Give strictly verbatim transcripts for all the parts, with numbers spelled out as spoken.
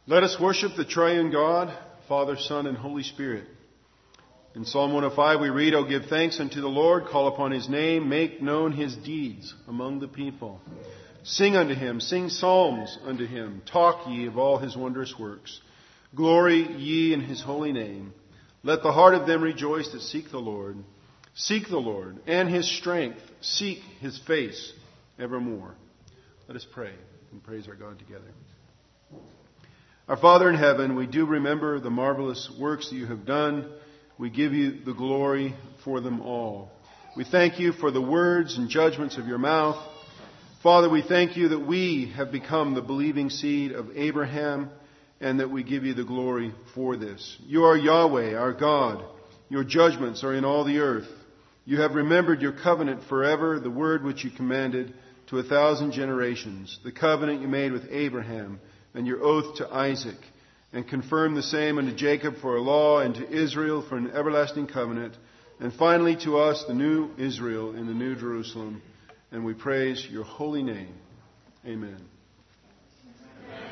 Let us worship the triune God, Father, Son, and Holy Spirit. In Psalm one oh five we read, O give thanks unto the Lord, call upon his name, make known his deeds among the people. Sing unto him, sing psalms unto him, talk ye of all his wondrous works. Glory ye in his holy name. Let the heart of them rejoice that seek the Lord. Seek the Lord and his strength, seek his face evermore. Let us pray and praise our God together. Our Father in heaven, we do remember the marvelous works that you have done. We give you the glory for them all. We thank you for the words and judgments of your mouth. Father, we thank you that we have become the believing seed of Abraham and that we give you the glory for this. You are Yahweh, our God. Your judgments are in all the earth. You have remembered your covenant forever, the word which you commanded to a thousand generations, the covenant you made with Abraham, and your oath to Isaac, and confirm the same unto Jacob for a law, and to Israel for an everlasting covenant, and finally to us, the new Israel in the new Jerusalem. And we praise your holy name. Amen. Amen.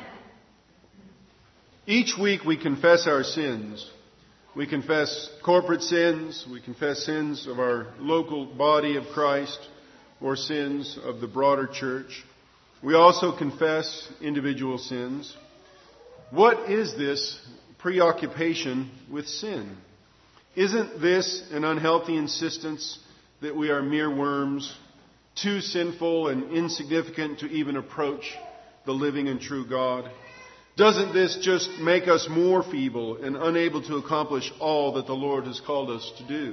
Each week we confess our sins. We confess corporate sins. We confess sins of our local body of Christ, or sins of the broader church. We also confess individual sins. What is this preoccupation with sin? Isn't this an unhealthy insistence that we are mere worms, too sinful and insignificant to even approach the living and true God? Doesn't this just make us more feeble and unable to accomplish all that the Lord has called us to do?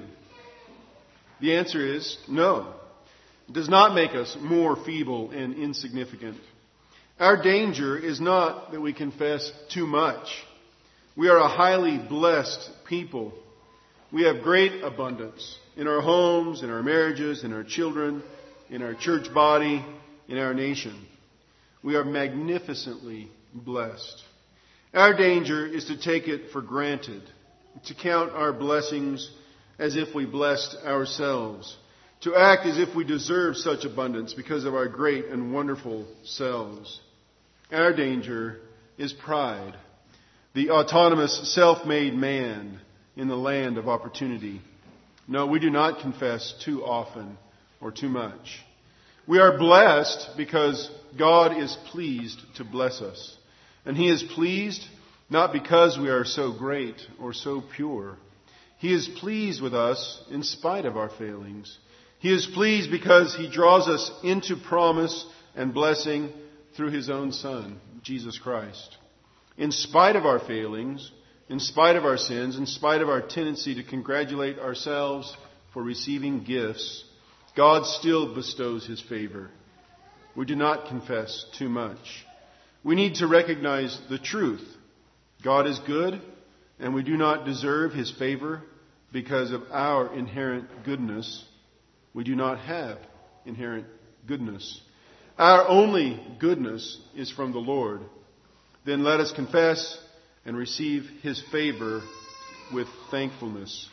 The answer is no. It does not make us more feeble and insignificant. Our danger is not that we confess too much. We are a highly blessed people. We have great abundance in our homes, in our marriages, in our children, in our church body, in our nation. We are magnificently blessed. Our danger is to take it for granted, to count our blessings as if we blessed ourselves, to act as if we deserve such abundance because of our great and wonderful selves. Our danger is pride, the autonomous self-made man in the land of opportunity. No, we do not confess too often or too much. We are blessed because God is pleased to bless us. And He is pleased not because we are so great or so pure. He is pleased with us in spite of our failings. He is pleased because He draws us into promise and blessing through His own Son, Jesus Christ. In spite of our failings, in spite of our sins, in spite of our tendency to congratulate ourselves for receiving gifts, God still bestows His favor. We do not confess too much. We need to recognize the truth. God is good, and we do not deserve His favor because of our inherent goodness. We do not have inherent goodness. Our only goodness is from the Lord. Then let us confess and receive His favor with thankfulness.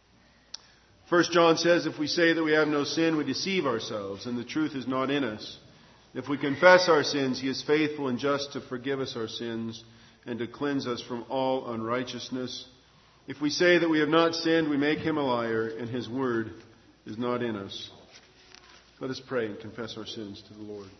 First John says, if we say that we have no sin, we deceive ourselves, and the truth is not in us. If we confess our sins, He is faithful and just to forgive us our sins and to cleanse us from all unrighteousness. If we say that we have not sinned, we make Him a liar, and His word is not in us. Let us pray and confess our sins to the Lord.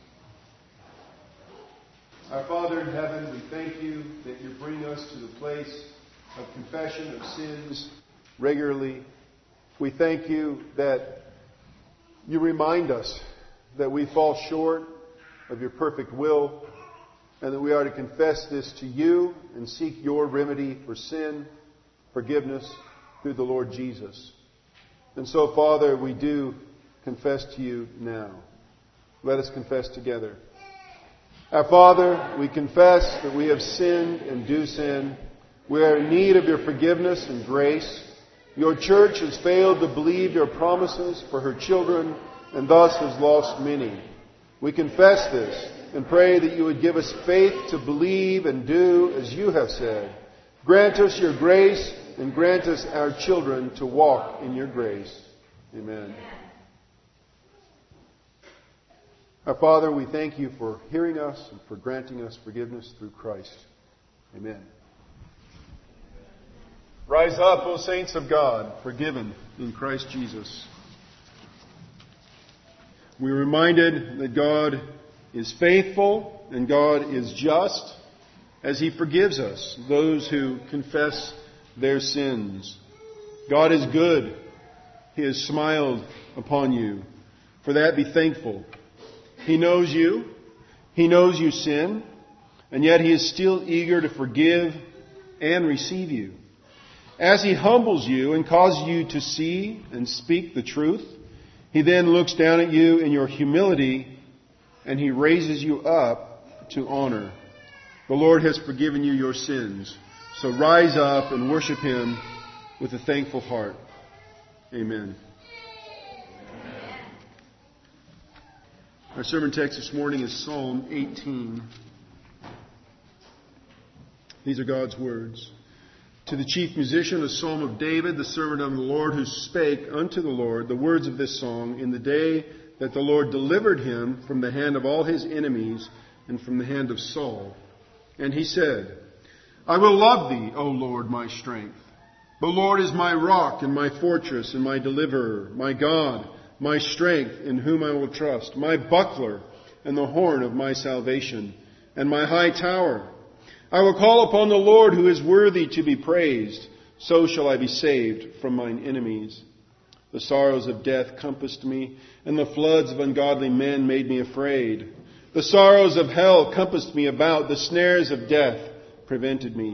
Our Father in heaven, we thank you that you bring us to the place of confession of sins regularly. We thank you that you remind us that we fall short of your perfect will, and that we are to confess this to you and seek your remedy for sin, forgiveness through the Lord Jesus. And so, Father, we do confess to you now. Let us confess together. Our Father, we confess that we have sinned and do sin. We are in need of your forgiveness and grace. Your church has failed to believe your promises for her children and thus has lost many. We confess this and pray that you would give us faith to believe and do as you have said. Grant us your grace and grant us our children to walk in your grace. Amen. Our Father, we thank you for hearing us and for granting us forgiveness through Christ. Amen. Rise up, O saints of God, forgiven in Christ Jesus. We're reminded that God is faithful and God is just as He forgives us, those who confess their sins. God is good. He has smiled upon you. For that, be thankful. He knows you. He knows you sin. And yet He is still eager to forgive and receive you. As He humbles you and causes you to see and speak the truth, He then looks down at you in your humility and He raises you up to honor. The Lord has forgiven you your sins. So rise up and worship Him with a thankful heart. Amen. Our sermon text this morning is Psalm eighteen. These are God's words. To the chief musician, a psalm of David, the servant of the Lord, who spake unto the Lord the words of this song in the day that the Lord delivered him from the hand of all his enemies and from the hand of Saul. And he said, I will love thee, O Lord, my strength. The Lord is my rock and my fortress and my deliverer, my God, my strength in whom I will trust, my buckler and the horn of my salvation, and my high tower. I will call upon the Lord who is worthy to be praised. So shall I be saved from mine enemies. The sorrows of death compassed me, and the floods of ungodly men made me afraid. The sorrows of hell compassed me about. The snares of death prevented me.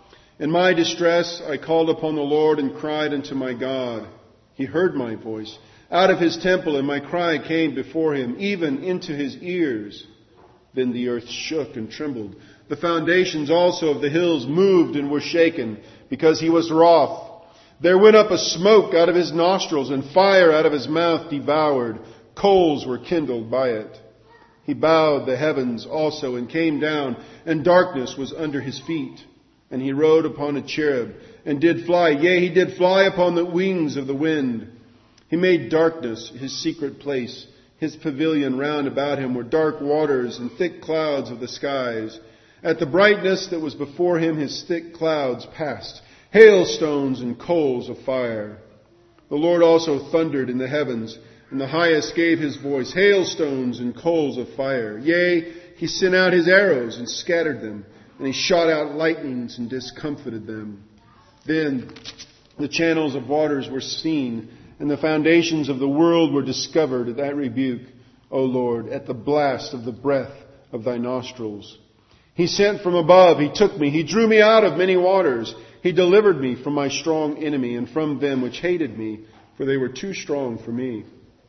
In my distress I called upon the Lord and cried unto my God. He heard my voice out of His temple, and my cry came before Him, even into His ears. Then the earth shook and trembled. The foundations also of the hills moved and were shaken, because He was wroth. There went up a smoke out of His nostrils, and fire out of His mouth devoured. Coals were kindled by it. He bowed the heavens also, and came down, and darkness was under His feet. And He rode upon a cherub, and did fly. Yea, He did fly upon the wings of the wind. He made darkness His secret place. His pavilion round about Him were dark waters and thick clouds of the skies. At the brightness that was before Him, His thick clouds passed, hailstones and coals of fire. The Lord also thundered in the heavens, and the highest gave His voice, hailstones and coals of fire. Yea, He sent out His arrows and scattered them, and He shot out lightnings and discomfited them. Then the channels of waters were seen, and the foundations of the world were discovered at that rebuke, O Lord, at the blast of the breath of Thy nostrils. He sent from above, He took me, He drew me out of many waters. He delivered me from my strong enemy and from them which hated me, for they were too strong for me.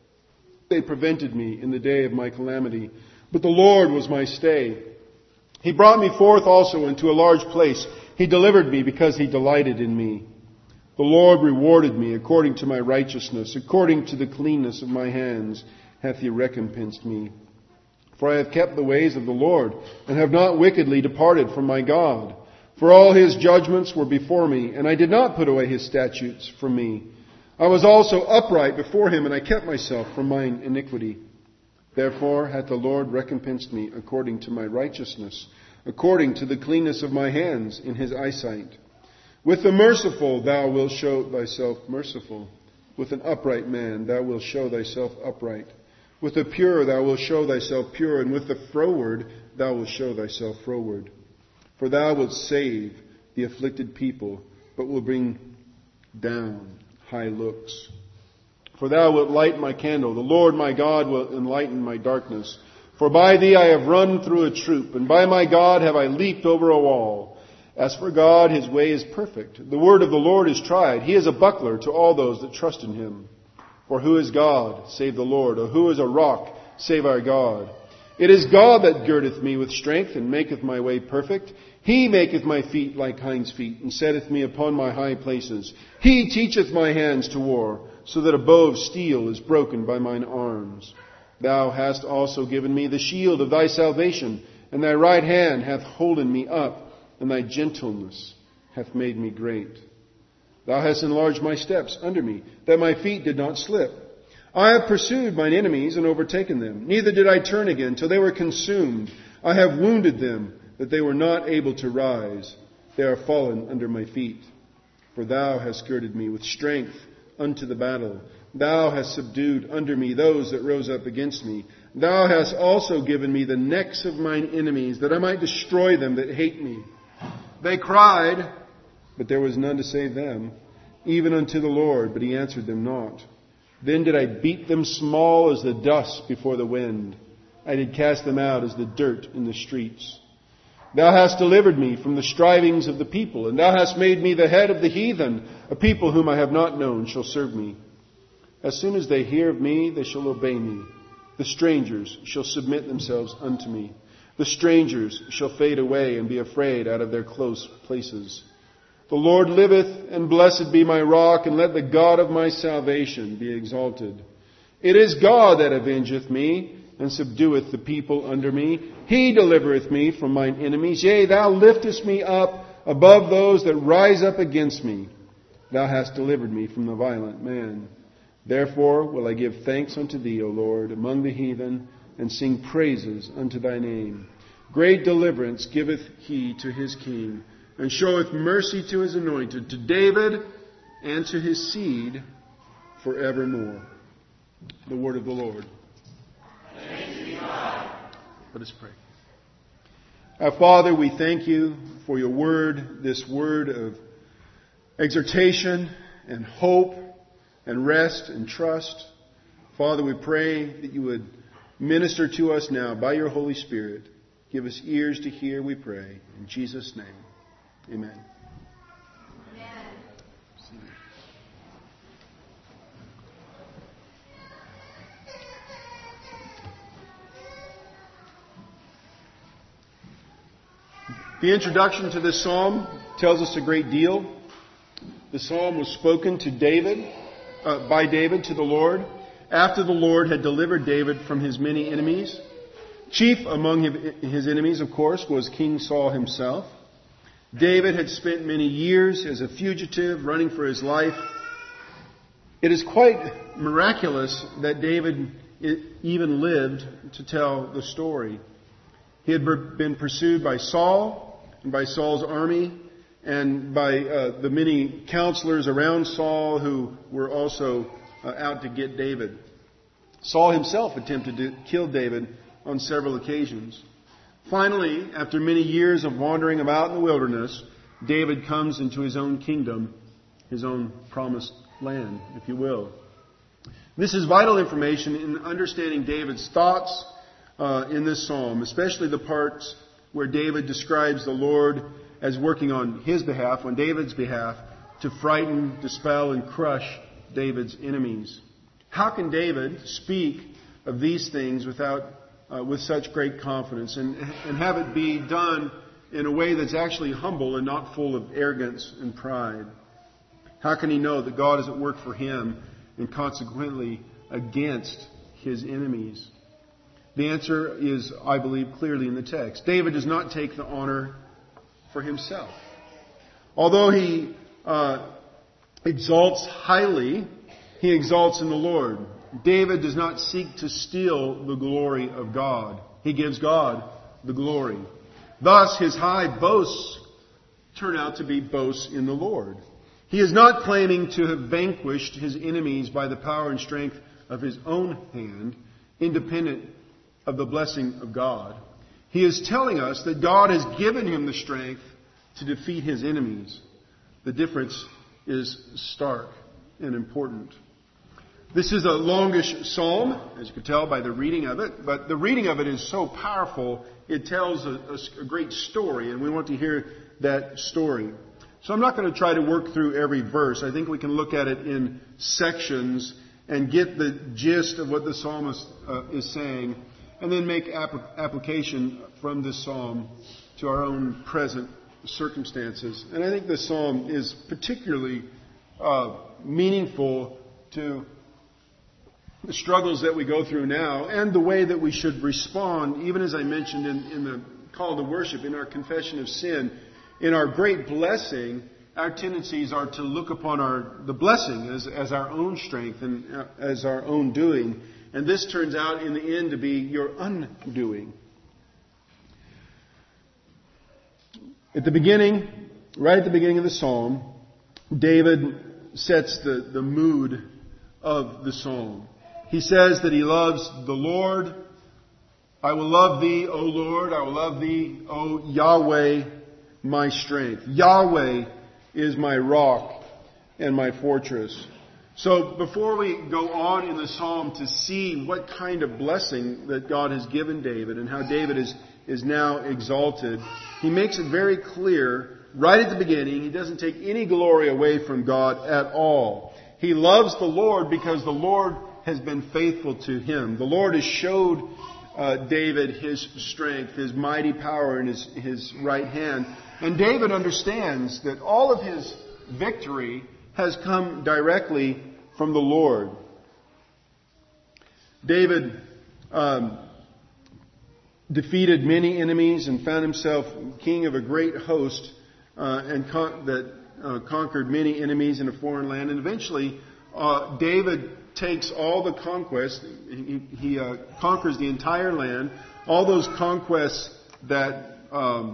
They prevented me in the day of my calamity, but the Lord was my stay. He brought me forth also into a large place. He delivered me because He delighted in me. The Lord rewarded me according to my righteousness, according to the cleanness of my hands hath He recompensed me. For I have kept the ways of the Lord, and have not wickedly departed from my God. For all His judgments were before me, and I did not put away His statutes from me. I was also upright before Him, and I kept myself from mine iniquity. Therefore hath the Lord recompensed me according to my righteousness, according to the cleanness of my hands in His eyesight. With the merciful thou wilt show thyself merciful. With an upright man thou wilt show thyself upright. With the pure thou wilt show thyself pure, and with the froward thou wilt show thyself froward. For thou wilt save the afflicted people, but will bring down high looks. For thou wilt light my candle. The Lord my God will enlighten my darkness. For by thee I have run through a troop, and by my God have I leaped over a wall. As for God, His way is perfect. The word of the Lord is tried. He is a buckler to all those that trust in Him. For who is God, save the Lord? Or who is a rock, save our God? It is God that girdeth me with strength, and maketh my way perfect. He maketh my feet like hinds' feet, and setteth me upon my high places. He teacheth my hands to war, so that a bow of steel is broken by mine arms. Thou hast also given me the shield of Thy salvation, and Thy right hand hath holden me up, and Thy gentleness hath made me great. Thou hast enlarged my steps under me, that my feet did not slip. I have pursued mine enemies and overtaken them. Neither did I turn again till they were consumed. I have wounded them that they were not able to rise. They are fallen under my feet. For thou hast girded me with strength unto the battle. Thou hast subdued under me those that rose up against me. Thou hast also given me the necks of mine enemies, that I might destroy them that hate me. They cried, but there was none to save them, even unto the Lord, but he answered them not. Then did I beat them small as the dust before the wind. I did cast them out as the dirt in the streets. Thou hast delivered me from the strivings of the people, and thou hast made me the head of the heathen. A people whom I have not known shall serve me. As soon as they hear of me, they shall obey me. The strangers shall submit themselves unto me. The strangers shall fade away and be afraid out of their close places. The Lord liveth, and blessed be my rock, and let the God of my salvation be exalted. It is God that avengeth me, and subdueth the people under me. He delivereth me from mine enemies. Yea, thou liftest me up above those that rise up against me. Thou hast delivered me from the violent man. Therefore will I give thanks unto thee, O Lord, among the heathen, and sing praises unto thy name. Great deliverance giveth he to his king, and showeth mercy to his anointed, to David and to his seed forevermore. The word of the Lord. Let us pray. Our Father, we thank you for your word, this word of exhortation and hope and rest and trust. Father, we pray that you would minister to us now by your Holy Spirit. Give us ears to hear, we pray. In Jesus' name, amen. The introduction to this psalm tells us a great deal. The psalm was spoken to David, uh, by David to the Lord, after the Lord had delivered David from his many enemies. Chief among his enemies, of course, was King Saul himself. David had spent many years as a fugitive, running for his life. It is quite miraculous that David even lived to tell the story. He had been pursued by Saul, and by Saul's army, and by uh, the many counselors around Saul who were also uh, out to get David. Saul himself attempted to kill David on several occasions. Finally, after many years of wandering about in the wilderness, David comes into his own kingdom, his own promised land, if you will. This is vital information in understanding David's thoughts uh, in this psalm, especially the parts where David describes the Lord as working on his behalf, on David's behalf, to frighten, dispel, and crush David's enemies. How can David speak of these things without, uh, with such great confidence, and, and have it be done in a way that's actually humble and not full of arrogance and pride? How can he know that God is at work for him and consequently against his enemies? The answer is, I believe, clearly in the text. David does not take the honor for himself. Although he uh, exalts highly, he exalts in the Lord. David does not seek to steal the glory of God. He gives God the glory. Thus, his high boasts turn out to be boasts in the Lord. He is not claiming to have vanquished his enemies by the power and strength of his own hand, independent of the blessing of God. He is telling us that God has given him the strength to defeat his enemies. The difference is stark and important. This is a longish psalm, as you can tell by the reading of it, but the reading of it is so powerful, it tells a, a, a great story, and we want to hear that story. So I'm not going to try to work through every verse. I think we can look at it in sections and get the gist of what the psalmist uh, is saying, and then make ap- application from this psalm to our own present circumstances. And I think this psalm is particularly uh, meaningful to the struggles that we go through now and the way that we should respond, even as I mentioned in, in the call to worship, in our confession of sin. In our great blessing, our tendencies are to look upon our the blessing as, as our own strength and uh, as our own doing. And this turns out in the end to be your undoing. At the beginning, right at the beginning of the psalm, David sets the, the mood of the psalm. He says that he loves the Lord. I will love thee, O Lord. I will love thee, O Yahweh, my strength. Yahweh is my rock and my fortress. So before we go on in the psalm to see what kind of blessing that God has given David and how David is, is now exalted, he makes it very clear right at the beginning. He doesn't take any glory away from God at all. He loves the Lord because the Lord has been faithful to him. The Lord has showed uh, David his strength, his mighty power in his, his right hand. And David understands that all of his victory has come directly from the Lord. David um, defeated many enemies and found himself king of a great host uh, and con- that uh, conquered many enemies in a foreign land. And eventually, uh, David takes all the conquests. He, he uh, conquers the entire land. All those conquests that um,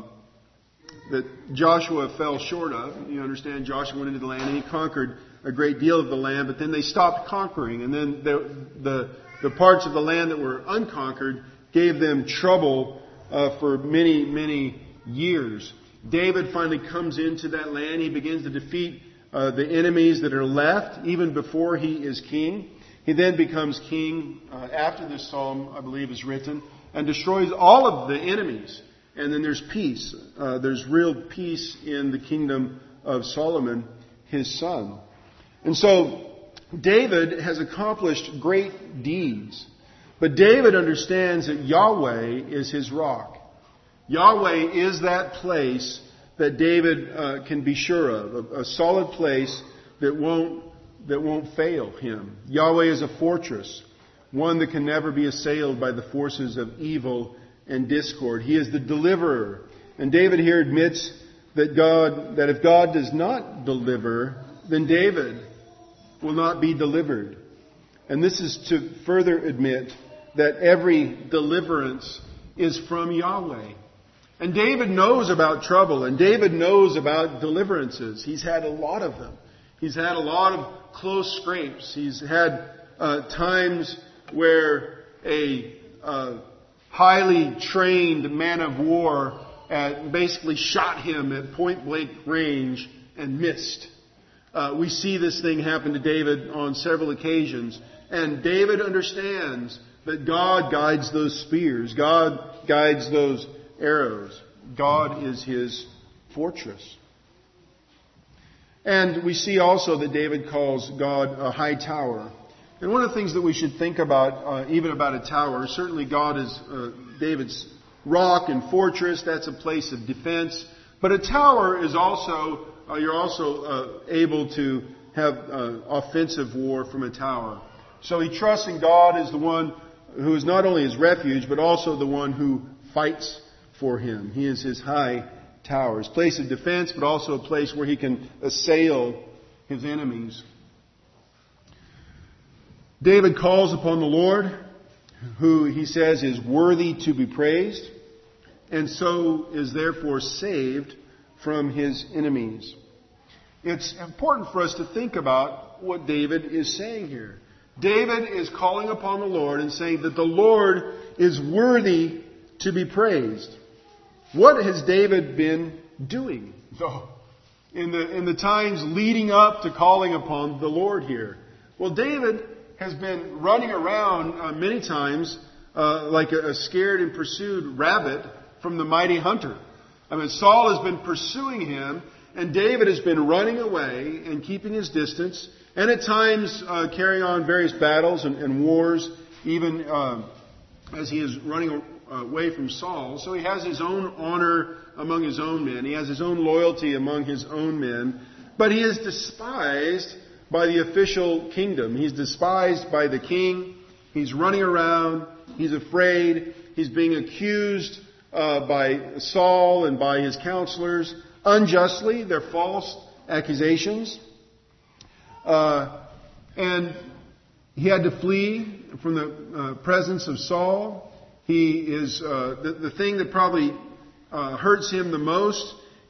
that Joshua fell short of. You understand, Joshua went into the land and he conquered a great deal of the land, but then they stopped conquering. And then the the, the parts of the land that were unconquered gave them trouble uh, for many, many years. David finally comes into that land. He begins to defeat uh, the enemies that are left, even before he is king. He then becomes king uh, after this psalm, I believe, is written, and destroys all of the enemies. And then there's peace. Uh, there's real peace in the kingdom of Solomon, his son. And so David has accomplished great deeds. But David understands that Yahweh is his rock. Yahweh is that place that David uh, can be sure of, a, a solid place that won't that won't fail him. Yahweh is a fortress, one that can never be assailed by the forces of evil and discord. He is the deliverer. And David here admits that God, that if God does not deliver, then David will not be delivered. And this is to further admit that every deliverance is from Yahweh. And David knows about trouble, and David knows about deliverances. He's had a lot of them. He's had a lot of close scrapes. He's had uh, times where a uh, highly trained man of war uh, basically shot him at point blank range and missed. Uh, we see this thing happen to David on several occasions. And David understands that God guides those spears. God guides those arrows. God is his fortress. And we see also that David calls God a high tower. And one of the things that we should think about, uh, even about a tower, certainly God is uh, David's rock and fortress. That's a place of defense. But a tower is also, uh, you're also uh, able to have uh, offensive war from a tower. So he trusts in God as the one who is not only his refuge, but also the one who fights for him. He is his high tower, his place of defense, but also a place where he can assail his enemies. David calls upon the Lord, who he says is worthy to be praised, and so is therefore saved from his enemies. It's important for us to think about what David is saying here. David is calling upon the Lord and saying that the Lord is worthy to be praised. What has David been doing, though, in the, in the times leading up to calling upon the Lord here? Well, David has been running around uh, many times uh, like a, a scared and pursued rabbit from the mighty hunter. I mean, Saul has been pursuing him, and David has been running away and keeping his distance, and at times uh, carrying on various battles and, and wars, even uh, as he is running away from Saul. So he has his own honor among his own men. He has his own loyalty among his own men. But he is despised by the official kingdom. He's despised by the king. He's running around. He's afraid. He's being accused uh, by Saul and by his counselors unjustly. They're false accusations. Uh, and he had to flee from the uh, presence of Saul. He is uh, the, the thing that probably uh, hurts him the most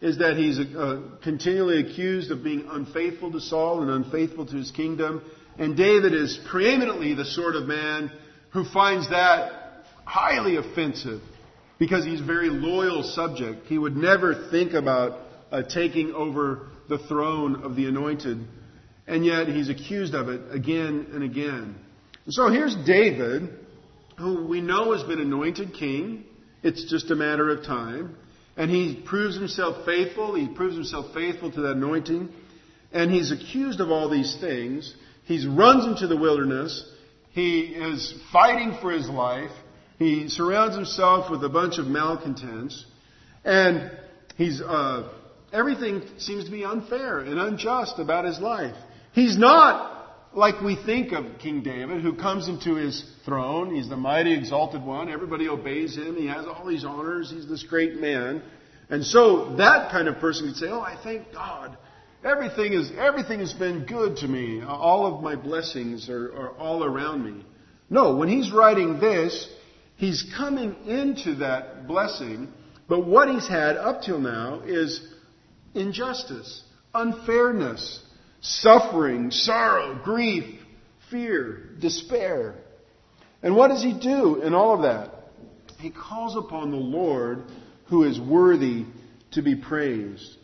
is that he's uh, continually accused of being unfaithful to Saul and unfaithful to his kingdom. And David is preeminently the sort of man who finds that highly offensive because he's a very loyal subject. He would never think about uh, taking over the throne of the anointed. And yet he's accused of it again and again. And so here's David, who we know has been anointed king. It's just a matter of time. And he proves himself faithful. He proves himself faithful to that anointing. And he's accused of all these things. He runs into the wilderness. He is fighting for his life. He surrounds himself with a bunch of malcontents. And he's uh, everything seems to be unfair and unjust about his life. He's not like we think of King David, who comes into his throne. He's the mighty, exalted one. Everybody obeys him. He has all these honors. He's this great man. And so that kind of person could say, oh, I thank God. Everything is everything has been good to me. All of my blessings are, are all around me. No, when he's writing this, he's coming into that blessing. But what he's had up till now is injustice, unfairness, suffering, sorrow, grief, fear, despair. And what does he do in all of that? He calls upon the Lord who is worthy to be praised.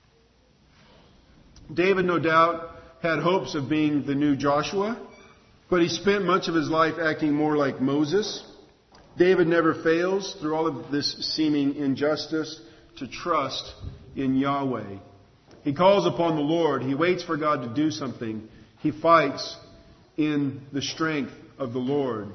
David, no doubt, had hopes of being the new Joshua, but he spent much of his life acting more like Moses. David never fails, through all of this seeming injustice, to trust in Yahweh. He calls upon the Lord. He waits for God to do something. He fights in the strength of the Lord.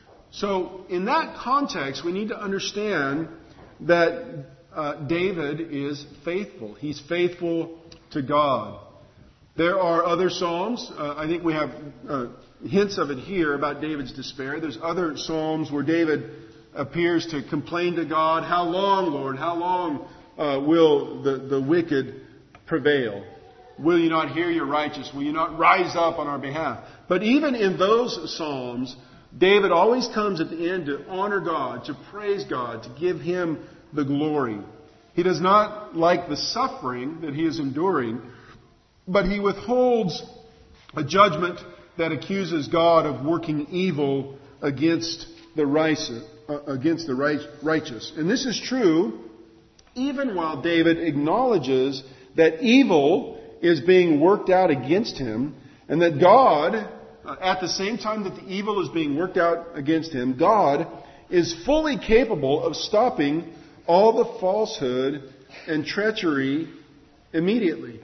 So, in that context, we need to understand that uh, David is faithful. He's faithful to God. There are other psalms. Uh, I think we have uh, hints of it here about David's despair. There's other psalms where David appears to complain to God. How long, Lord? How long uh, will the, the wicked prevail? Will you not hear your righteous? Will you not rise up on our behalf? But even in those psalms, David always comes at the end to honor God, to praise God, to give Him the glory. He does not like the suffering that he is enduring, but he withholds a judgment that accuses God of working evil against the righteous. Against the righteous. And this is true even while David acknowledges that evil is being worked out against him, and that God, at the same time that the evil is being worked out against him, God is fully capable of stopping all the falsehood and treachery immediately.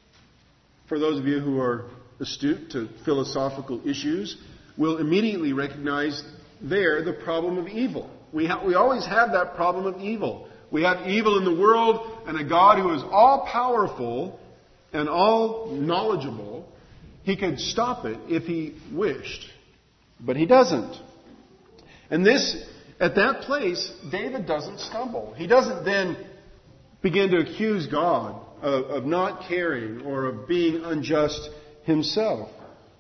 For those of you who are astute to philosophical issues, will immediately recognize there the problem of evil. We, ha- we always have that problem of evil. We have evil in the world, and a God who is all-powerful and all-knowledgeable. He could stop it if He wished, but He doesn't. And this, at that place, David doesn't stumble. He doesn't then begin to accuse God of, of not caring or of being unjust himself.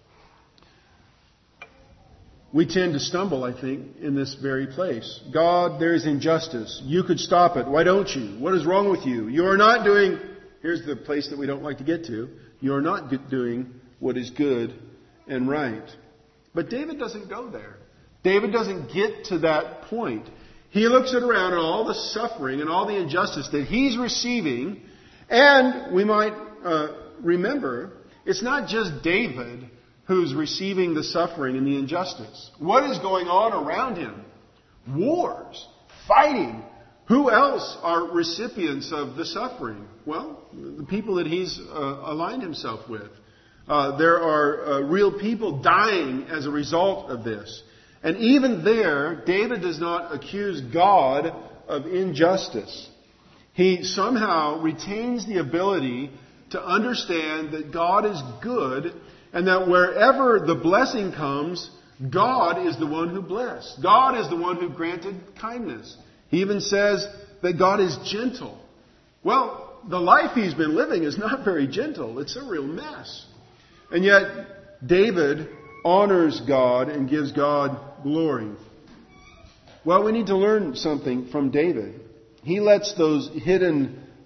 We tend to stumble, I think, in this very place. God, there is injustice. You could stop it. Why don't you? What is wrong with you? You are not doing... Here's the place that we don't like to get to. You are not doing what is good and right. But David doesn't go there. David doesn't get to that point. He looks around at all the suffering and all the injustice that he's receiving. And we might uh, remember, it's not just David who's receiving the suffering and the injustice. What is going on around him? Wars, fighting. Who else are recipients of the suffering? Well, the people that he's uh, aligned himself with. Uh, there are uh, real people dying as a result of this. And even there, David does not accuse God of injustice. He somehow retains the ability to understand that God is good, and that wherever the blessing comes, God is the one who blessed. God is the one who granted kindness. He even says that God is gentle. Well, the life he's been living is not very gentle. It's a real mess. And yet, David honors God and gives God glory. Well, we need to learn something from David. He lets those hidden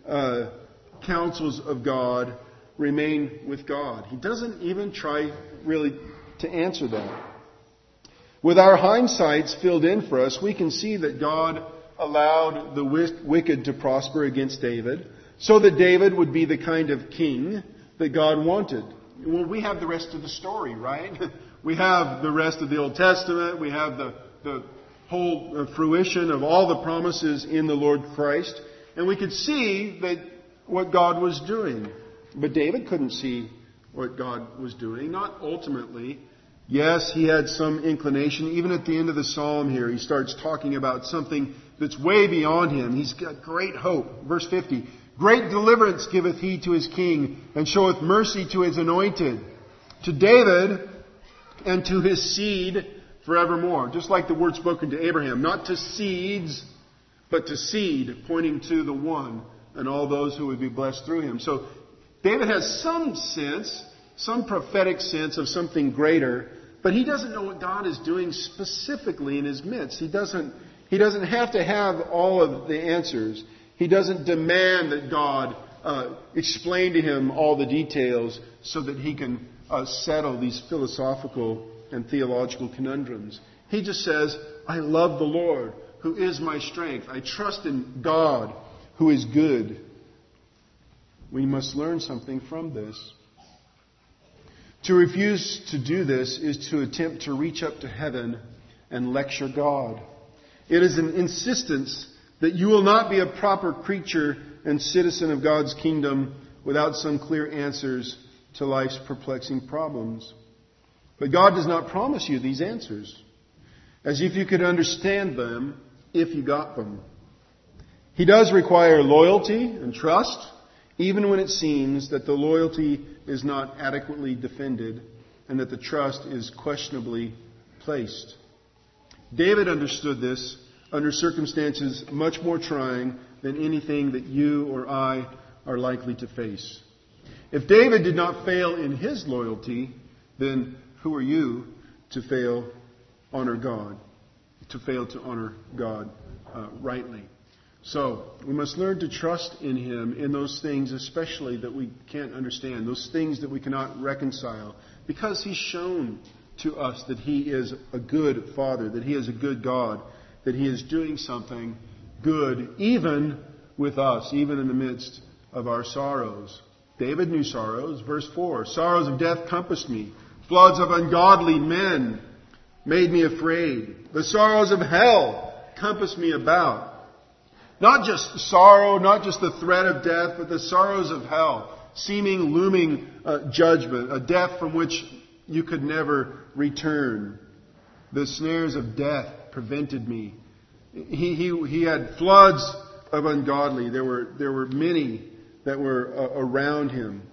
uh, counsels of God remain with God. He doesn't even try really to answer that. With our hindsights filled in for us, we can see that God allowed the wicked to prosper against David so that David would be the kind of king that God wanted. Well, we have the rest of the story, right? We have the rest of the Old Testament. We have the, the whole fruition of all the promises in the Lord Christ. And we could see that what God was doing. But David couldn't see what God was doing, not ultimately. Yes, he had some inclination. Even at the end of the psalm here, he starts talking about something that's way beyond him. He's got great hope. Verse fifty, great deliverance giveth he to his king, and showeth mercy to his anointed, to David and to his seed forevermore. Just like the word spoken to Abraham, not to seeds, but to seed, pointing to the one and all those who would be blessed through him. So David has some sense, some prophetic sense of something greater, but he doesn't know what God is doing specifically in his midst. He doesn't, he doesn't have to have all of the answers. He doesn't demand that God uh, explain to him all the details so that he can uh, settle these philosophical and theological conundrums. He just says, I love the Lord, who is my strength. I trust in God, who is good. We must learn something from this. To refuse to do this is to attempt to reach up to heaven and lecture God. It is an insistence that you will not be a proper creature and citizen of God's kingdom without some clear answers to life's perplexing problems. But God does not promise you these answers, as if you could understand them if you got them. He does require loyalty and trust, even when it seems that the loyalty is not adequately defended and that the trust is questionably placed. David understood this under circumstances much more trying than anything that you or I are likely to face. If David did not fail in his loyalty, then who are you to fail honor God, to fail to honor God uh, rightly? So, we must learn to trust in Him in those things especially that we can't understand, those things that we cannot reconcile, because He's shown to us that He is a good Father, that He is a good God, that He is doing something good even with us, even in the midst of our sorrows. David knew sorrows. Verse four, sorrows of death compassed me. Floods of ungodly men made me afraid. The sorrows of hell compassed me about. Not just sorrow, not just the threat of death, but the sorrows of hell, seeming looming uh, judgment, a death from which you could never return. The snares of death prevented me. He, he, he had floods of ungodly. There were, there were many that were uh, around him.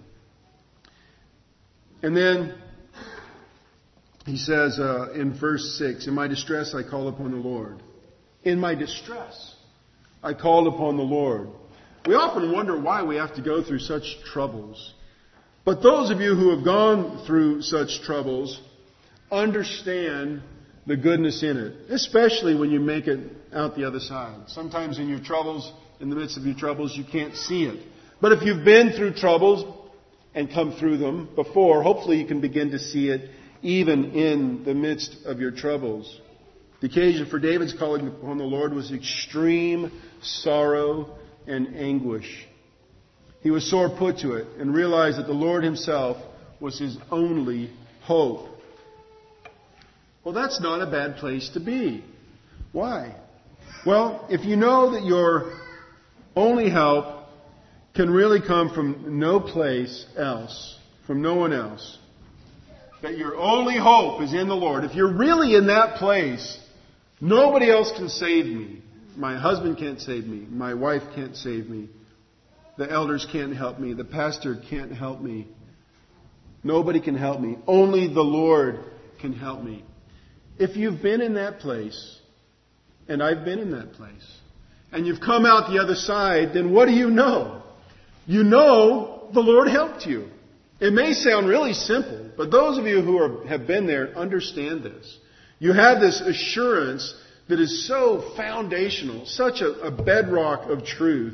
And then he says uh, in verse six, in my distress I call upon the Lord. In my distress I called upon the Lord. We often wonder why we have to go through such troubles. But those of you who have gone through such troubles understand the goodness in it, especially when you make it out the other side. Sometimes in your troubles, in the midst of your troubles, you can't see it. But if you've been through troubles and come through them before, hopefully you can begin to see it even in the midst of your troubles. The occasion for David's calling upon the Lord was extreme sorrow and anguish. He was sore put to it and realized that the Lord Himself was his only hope. Well, that's not a bad place to be. Why? Well, if you know that your only help can really come from no place else, from no one else, that your only hope is in the Lord, if you're really in that place, nobody else can save me. My husband can't save me. My wife can't save me. The elders can't help me. The pastor can't help me. Nobody can help me. Only the Lord can help me. If you've been in that place, and I've been in that place, and you've come out the other side, then what do you know? You know the Lord helped you. It may sound really simple, but those of you who are, have been there understand this. You have this assurance that is so foundational, such a, a bedrock of truth,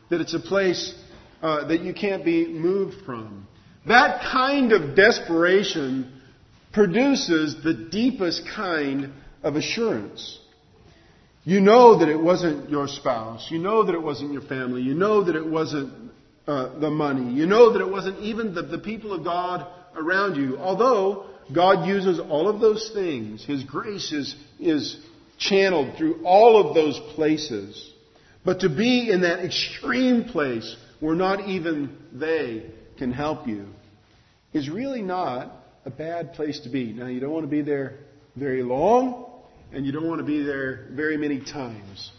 that it's a place uh, that you can't be moved from. That kind of desperation produces the deepest kind of assurance. You know that it wasn't your spouse. You know that it wasn't your family. You know that it wasn't uh, the money. You know that it wasn't even the, the people of God around you. Although God uses all of those things, His grace is, is channeled through all of those places. But to be in that extreme place where not even they can help you is really not a bad place to be. Now, you don't want to be there very long, and you don't want to be there very many times.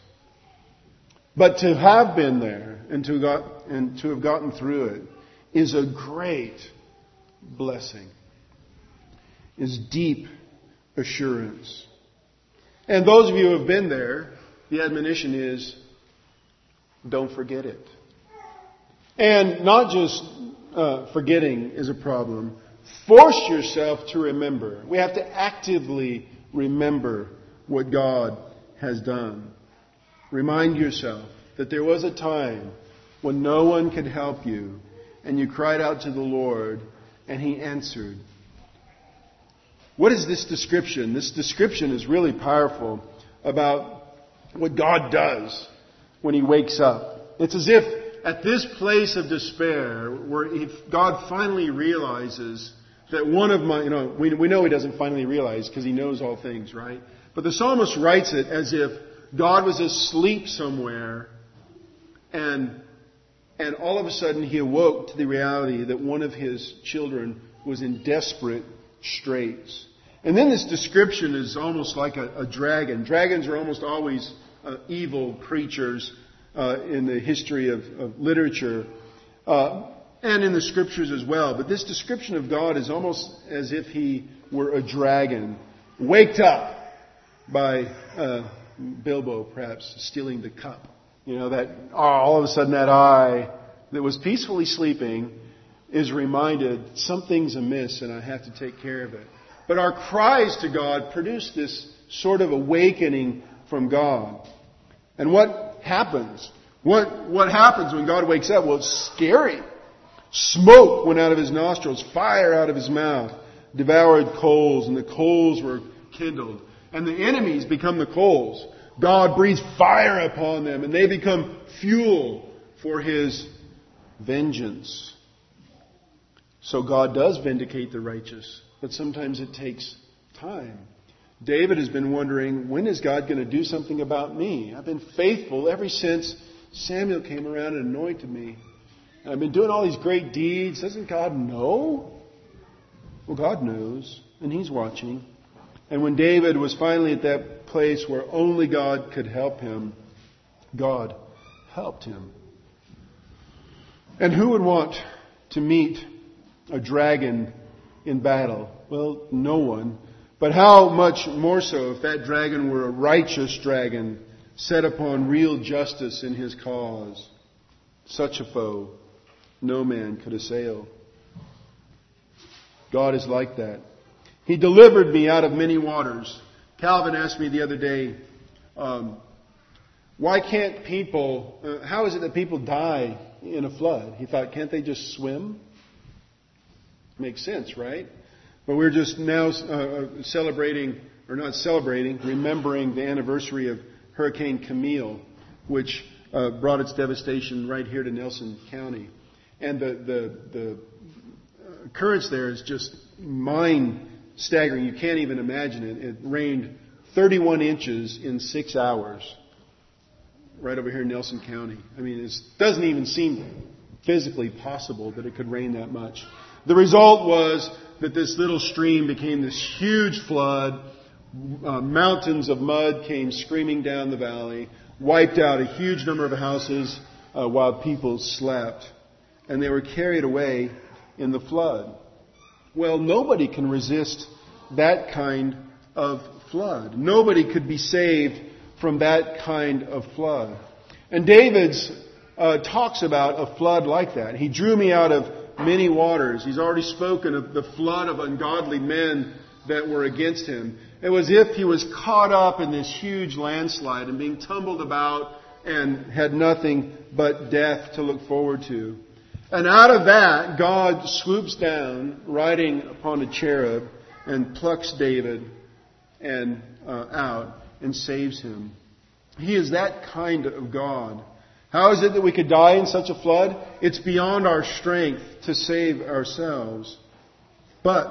But to have been there and to, got, and to have gotten through it is a great blessing, is deep assurance. And those of you who have been there, the admonition is, don't forget it. And not just uh, forgetting is a problem. Force yourself to remember. We have to actively remember what God has done. Remind yourself that there was a time when no one could help you, and you cried out to the Lord, and He answered. What is this description? This description is really powerful about what God does when He wakes up. It's as if at this place of despair, where if God finally realizes that one of my, you know, we, we know He doesn't finally realize because He knows all things, right? But the psalmist writes it as if God was asleep somewhere, and and all of a sudden He awoke to the reality that one of His children was in desperate straits. And then this description is almost like a, a dragon. Dragons are almost always uh, evil creatures uh, in the history of, of literature. Uh, And in the Scriptures as well. But this description of God is almost as if He were a dragon, waked up by uh, Bilbo, perhaps, stealing the cup. You know, that oh, all of a sudden that eye that was peacefully sleeping is reminded something's amiss and I have to take care of it. But our cries to God produce this sort of awakening from God. And what happens? What, what happens when God wakes up? Well, it's scary. Smoke went out of His nostrils, fire out of His mouth, devoured coals, and the coals were kindled. And the enemies become the coals. God breathes fire upon them, and they become fuel for His vengeance. So God does vindicate the righteous, but sometimes it takes time. David has been wondering, when is God going to do something about me? I've been faithful ever since Samuel came around and anointed me. I've been doing all these great deeds. Doesn't God know? Well, God knows, and He's watching. And when David was finally at that place where only God could help him, God helped him. And who would want to meet a dragon in battle? Well, no one. But how much more so if that dragon were a righteous dragon set upon real justice in his cause? Such a foe no man could assail. God is like that. He delivered me out of many waters. Calvin asked me the other day, um, why can't people, uh, how is it that people die in a flood? He thought, can't they just swim? Makes sense, right? But we're just now uh, celebrating, or not celebrating, remembering the anniversary of Hurricane Camille, which uh, brought its devastation right here to Nelson County. And the, the, the occurrence there is just mind-staggering. You can't even imagine it. It rained thirty-one inches in six hours right over here in Nelson County. I mean, it doesn't even seem physically possible that it could rain that much. The result was that this little stream became this huge flood. Uh, mountains of mud came screaming down the valley, wiped out a huge number of houses uh, while people slept. And they were carried away in the flood. Well, nobody can resist that kind of flood. Nobody could be saved from that kind of flood. And David's uh, talks about a flood like that. He drew me out of many waters. He's already spoken of the flood of ungodly men that were against him. It was as if he was caught up in this huge landslide and being tumbled about and had nothing but death to look forward to. And out of that, God swoops down, riding upon a cherub, and plucks David and uh, out and saves him. He is that kind of God. How is it that we could die in such a flood? It's beyond our strength to save ourselves. But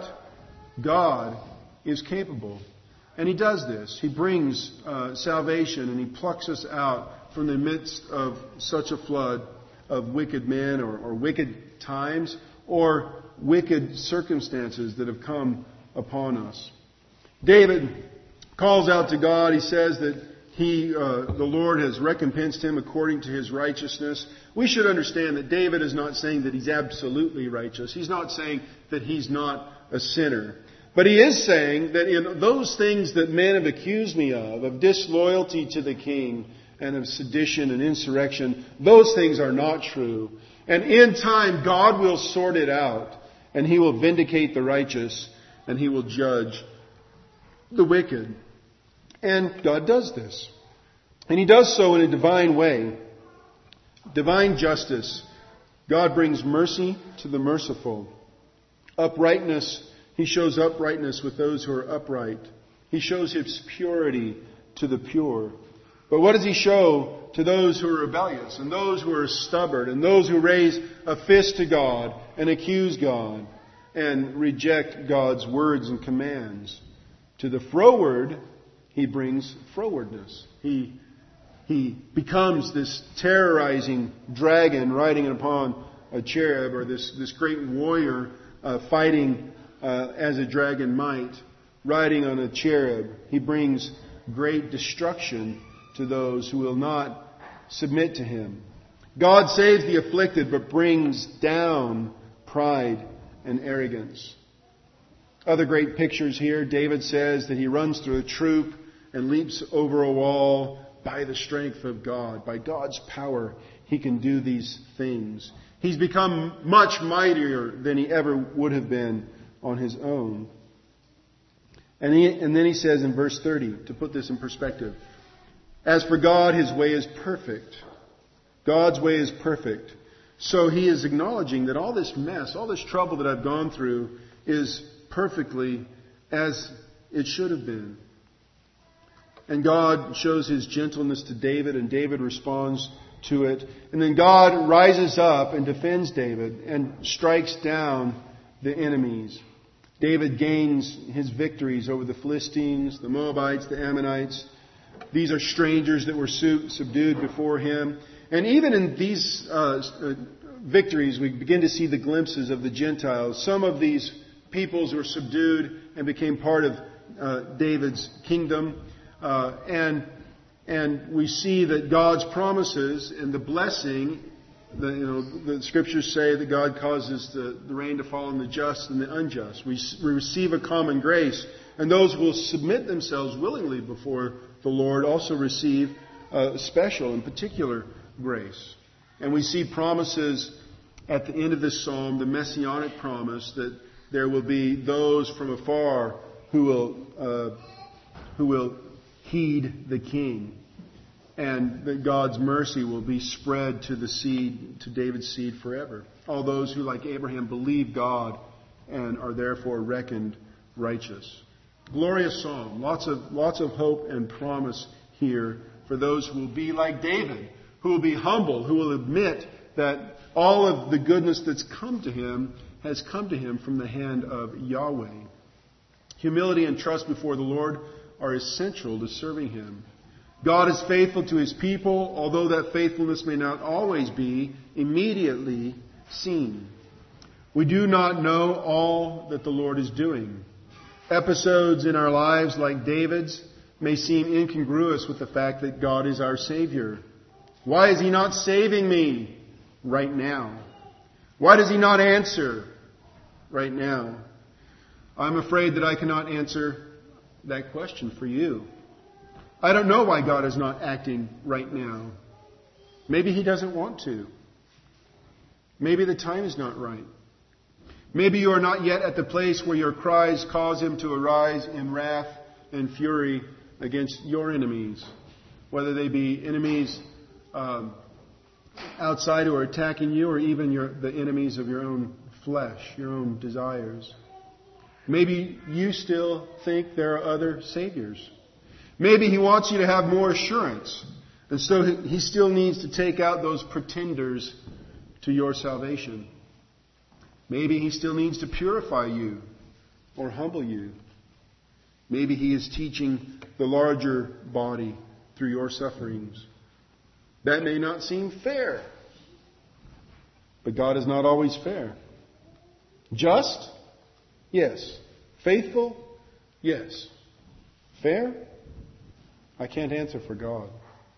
God is capable. And He does this. He brings uh, salvation, and He plucks us out from the midst of such a flood of wicked men or, or wicked times or wicked circumstances that have come upon us. David calls out to God. He says that he, uh, the Lord has recompensed him according to his righteousness. We should understand that David is not saying that he's absolutely righteous. He's not saying that he's not a sinner. But he is saying that in those things that men have accused me of, of disloyalty to the king and of sedition and insurrection, those things are not true. And in time, God will sort it out, and He will vindicate the righteous, and He will judge the wicked. And God does this. And He does so in a divine way. Divine justice. God brings mercy to the merciful. Uprightness. He shows uprightness with those who are upright. He shows His purity to the pure. But what does He show to those who are rebellious and those who are stubborn and those who raise a fist to God and accuse God and reject God's words and commands? To the froward, He brings frowardness. He, he becomes this terrorizing dragon riding upon a cherub, or this, this great warrior uh, fighting uh, as a dragon might, riding on a cherub. He brings great destruction to those who will not submit to Him. God saves the afflicted, but brings down pride and arrogance. Other great pictures here. David says that he runs through a troop and leaps over a wall by the strength of God. By God's power, he can do these things. He's become much mightier than he ever would have been on his own. And, he, and then he says in verse thirty, to put this in perspective, as for God, His way is perfect. God's way is perfect. So he is acknowledging that all this mess, all this trouble that I've gone through is perfectly as it should have been. And God shows His gentleness to David, and David responds to it. And then God rises up and defends David and strikes down the enemies. David gains his victories over the Philistines, the Moabites, the Ammonites. These are strangers that were subdued before him. And even in these uh, victories, we begin to see the glimpses of the Gentiles. Some of these peoples were subdued and became part of uh, David's kingdom. Uh, and and we see that God's promises and the blessing, the, you know, the Scriptures say that God causes the, the rain to fall on the just and the unjust. We, we receive a common grace. And those who will submit themselves willingly before the Lord also receive a special and particular grace. And we see promises at the end of this psalm, the messianic promise that there will be those from afar who will uh, who will heed the king, and that God's mercy will be spread to the seed, to David's seed forever. All those who, like Abraham, believe God and are therefore reckoned righteous. Glorious psalm. Lots of lots of hope and promise here for those who will be like David, who will be humble, who will admit that all of the goodness that's come to him has come to him from the hand of Yahweh. Humility and trust before the Lord are essential to serving Him. God is faithful to His people, although that faithfulness may not always be immediately seen. We do not know all that the Lord is doing. Episodes in our lives, like David's, may seem incongruous with the fact that God is our Savior. Why is He not saving me right now? Why does He not answer right now? I'm afraid that I cannot answer that question for you. I don't know why God is not acting right now. Maybe He doesn't want to. Maybe the time is not right. Maybe you are not yet at the place where your cries cause Him to arise in wrath and fury against your enemies, whether they be enemies um, outside who are attacking you, or even your, the enemies of your own flesh, your own desires. Maybe you still think there are other saviors. Maybe He wants you to have more assurance. And so He still needs to take out those pretenders to your salvation. Maybe He still needs to purify you or humble you. Maybe He is teaching the larger body through your sufferings. That may not seem fair. But God is not always fair. Just? Yes. Faithful? Yes. Fair? I can't answer for God.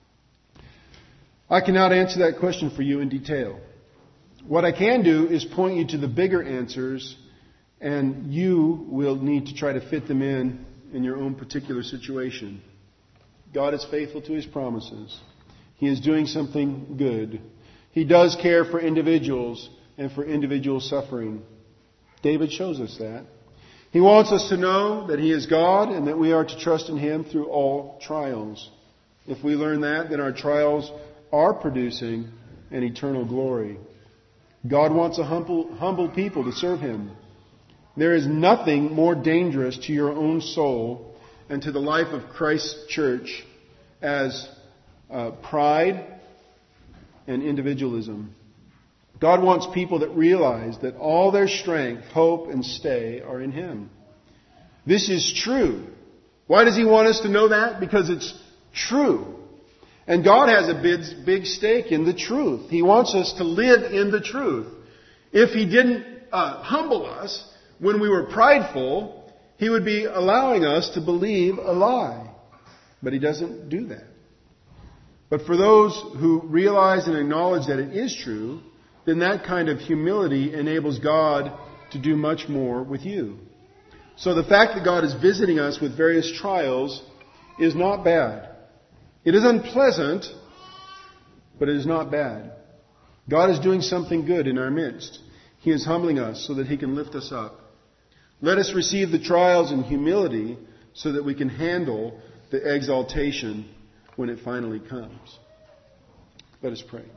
I cannot answer that question for you in detail. What I can do is point you to the bigger answers, and you will need to try to fit them in in your own particular situation. God is faithful to His promises. He is doing something good. He does care for individuals and for individual suffering. David shows us that. He wants us to know that He is God and that we are to trust in Him through all trials. If we learn that, then our trials are producing an eternal glory. God wants a humble, humble people to serve Him. There is nothing more dangerous to your own soul and to the life of Christ's church as uh, pride and individualism. God wants people that realize that all their strength, hope, and stay are in Him. This is true. Why does He want us to know that? Because it's true. And God has a big, big stake in the truth. He wants us to live in the truth. If He didn't uh, humble us when we were prideful, He would be allowing us to believe a lie. But He doesn't do that. But for those who realize and acknowledge that it is true, then that kind of humility enables God to do much more with you. So the fact that God is visiting us with various trials is not bad. It is unpleasant, but it is not bad. God is doing something good in our midst. He is humbling us so that He can lift us up. Let us receive the trials in humility so that we can handle the exaltation when it finally comes. Let us pray.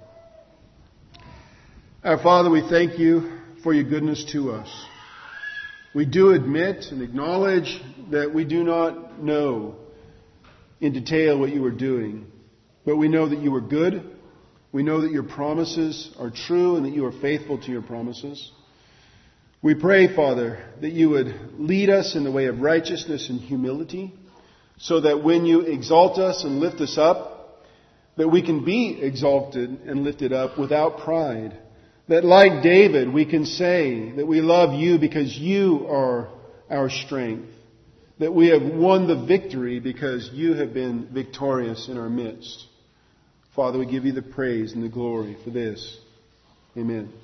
Our Father, we thank You for Your goodness to us. We do admit and acknowledge that we do not know in detail what You are doing, but we know that You are good. We know that Your promises are true and that You are faithful to Your promises. We pray, Father, that You would lead us in the way of righteousness and humility, so that when You exalt us and lift us up, that we can be exalted and lifted up without pride. That like David, we can say that we love You because You are our strength. That we have won the victory because You have been victorious in our midst. Father, we give You the praise and the glory for this. Amen.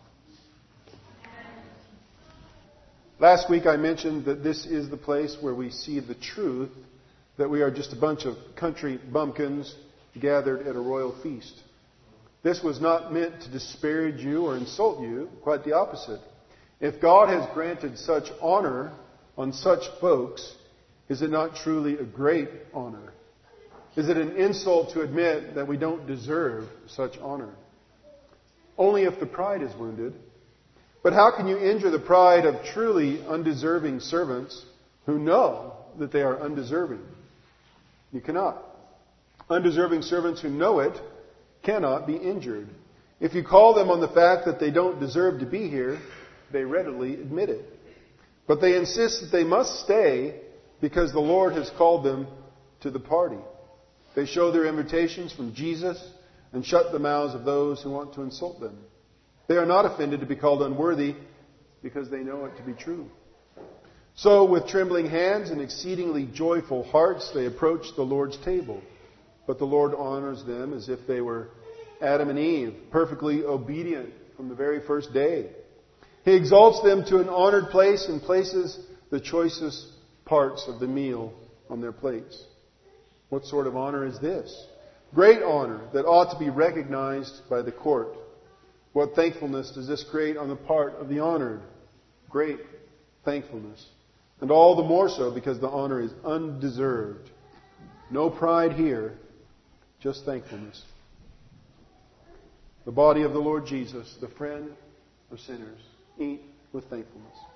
Last week I mentioned that this is the place where we see the truth that we are just a bunch of country bumpkins gathered at a royal feast. This was not meant to disparage you or insult you, quite the opposite. If God has granted such honor on such folks, is it not truly a great honor? Is it an insult to admit that we don't deserve such honor? Only if the pride is wounded. But how can you injure the pride of truly undeserving servants who know that they are undeserving? You cannot. Undeserving servants who know it cannot be injured. If you call them on the fact that they don't deserve to be here, they readily admit it. But they insist that they must stay because the Lord has called them to the party. They show their invitations from Jesus and shut the mouths of those who want to insult them. They are not offended to be called unworthy because they know it to be true. So with trembling hands and exceedingly joyful hearts, they approach the Lord's table. But the Lord honors them as if they were Adam and Eve, perfectly obedient from the very first day. He exalts them to an honored place and places the choicest parts of the meal on their plates. What sort of honor is this? Great honor that ought to be recognized by the court. What thankfulness does this create on the part of the honored? Great thankfulness. And all the more so because the honor is undeserved. No pride here, just thankfulness. the body of the Lord Jesus, the friend of sinners. Eat with thankfulness.